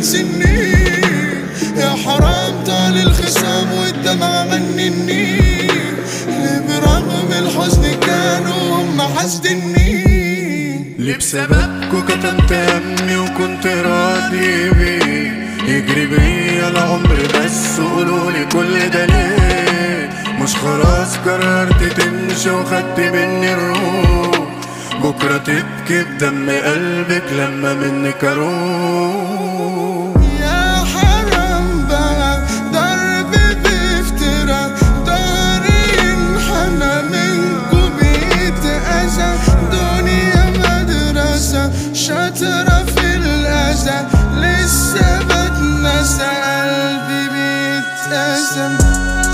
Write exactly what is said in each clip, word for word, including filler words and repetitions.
سنين. يا حرام طال الخصام والدمع منني، ليه برغم الحزن كانوا هم حاسدني. ليه بسببكوا كتمت همي وكنت راضي بيه، يجري بيا العمر بس قولولي كل ده ليه؟ مش خلاص قررت تمشي وخدت مني الروح، بكرة تبكي بدم قلبك لما منك اروح. يا حرام بقى ضرب بافتراء، داري انحنى منكو بيتأذى، دنيا مدرسة شاطرة في الأذى، لسه بتنسى قلبي بيتأذى.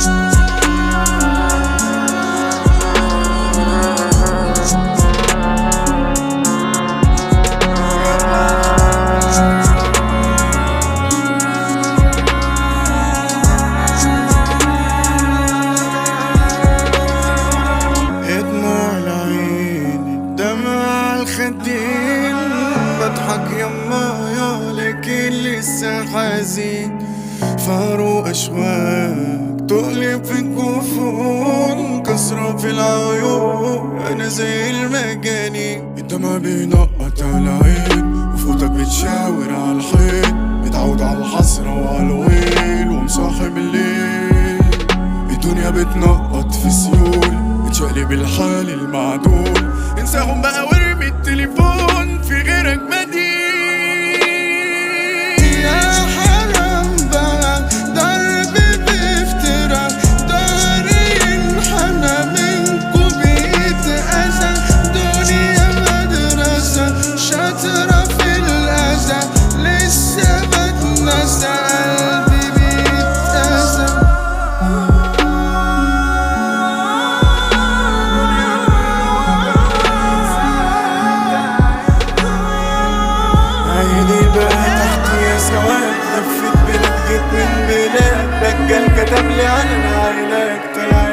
الخدين بضحك يما يا لكن لسه حزين، فاروق أشواق تقلب في الجفون، كسرة في العيون أنا زي المجانين. الدمع بينقط على العين وفوتك بتشاور على الحيط، متعود على الحسرة وعلى الويل ومصاحب الليل. الدنيا بتنقط في سيول بتشقلب الحال المعدول، انساهم بقى وارمي التليفون في غيرك مدين. يا حرام بقى ضرب بافتراء، داري انحنى منكو بيتأذى، دنيا مدرسة شاطرة في الأذى، لسه بتنسى قلبي بيتأذى. عيني بقى تحت يا سواد، لفت بلاد جيت من بلاد، رجال كتب لي عن العلاج طلع